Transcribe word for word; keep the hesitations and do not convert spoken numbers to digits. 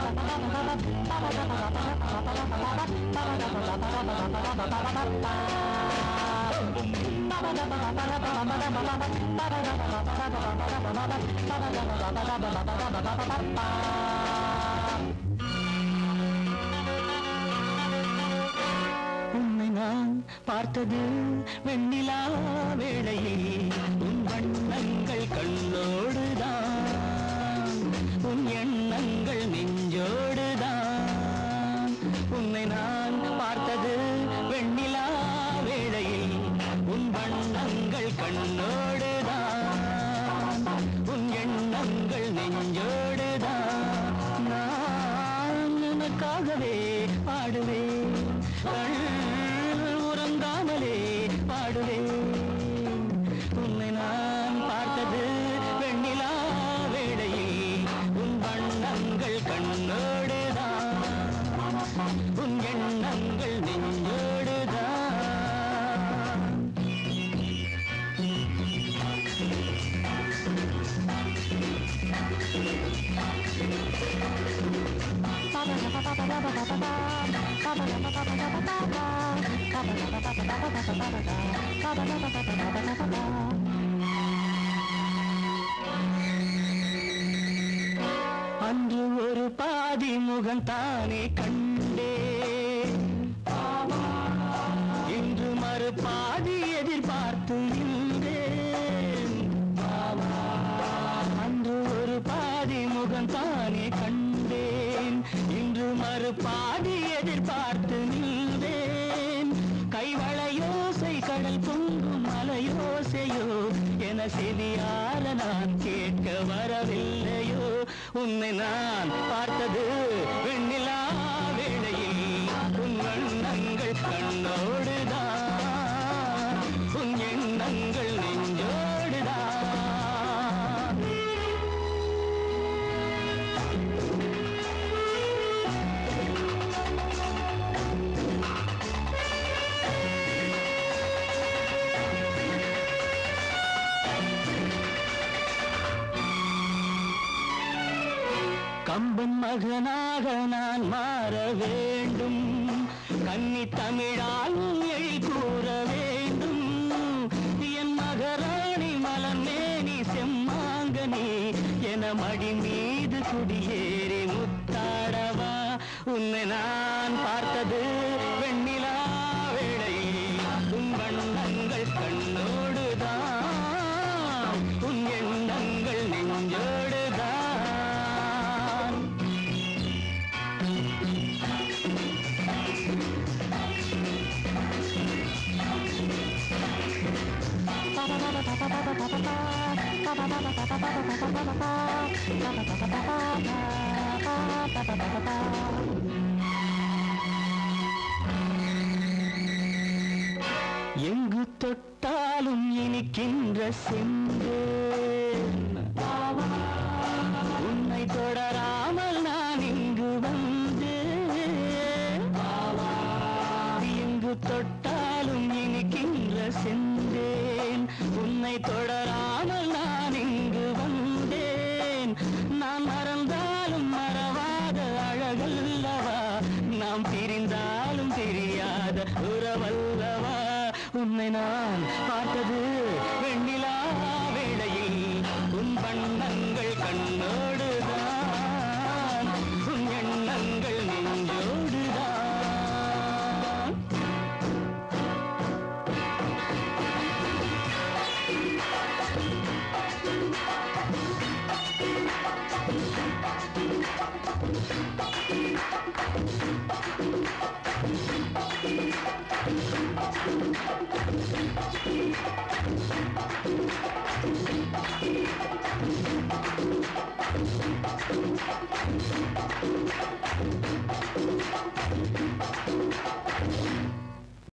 உன்னை நான் பார்த்தது வெண்ணிலா வேளையில் உன் வண்ணங்கள் கண்ணோடுதான் உன் எண்ணங்கள் நெஞ்சோடுதான் உன்னை நான் பார்த்தது வெண்ணிலா வேளையில் உன் வண்ணங்கள் கண்ணோடுதான் உன் எண்ணங்கள் நெஞ்சோடுதான் நான் உனக்காகவே பாடுவேன் உறங்காமலே பாடுவேன் உன்னை நான் பார்த்தது வெண்ணிலா வேளையில் உன் வண்ணங்கள் கண்ணோடுதான் உன் எண்ணங்கள் நெஞ்சோடுதான் அன்று ஒரு பாதி முகம் தானே கண்டேன் இன்று மறு பாதி எதிர்பார்த்து நின்றேன் அன்று ஒரு பாதி முகம் தானே கண்டேன் இன்று மறு பாதி எதிர்பார்த்து நின்றேன் கைவளையோசை கடல் பொங்கும் மலையோசையோ என செவியார நான் கேட்க வரவில்லையோ உன்னை நான் பார்த்தது வெண்ணிலா வேளையில் உன் வண்ணங்கள் கண்ணோடுதான் உன் எண்ணங்கள் நெஞ்சோடுதான் கம்பன் மகனாக நான் மாற வேண்டும் கன்னி தமிழால் எழி கூற வேண்டும் என் மகராணி மலர்மேனி செம்மாங்கனி என மடி மீது குடியேறி முத்தாடவா உன்னை நான் பார்த்தது வெண்ணிலா வேளையில் உன் வண்ணங்கள் கண்ணோடுதான் உன் எண்ணங்கள் நெஞ்சோடுதான் எங்கு தொட்டாலும் இனிக்கின்ற செந்தேன் உன்னை தொடராமல் நான் இங்கு வந்தேன் எங்கு தொட்டாலும் இனிக்கின்ற செந்தேன் உன்னை தொடராமல் நான் இங்கு வந்தேன் நான் மறந்தாலும் மறவாத அழகல்லவா நாம் பிரிந்தாலும் தெரியாத உறவல்லவா உன்னை நான் பார்த்தது வெண்ணிலா வேளையில் உன் வண்ணங்கள் கண்ணோடுதான் உன் எண்ணங்கள் நெஞ்சோடுதான் Thank you.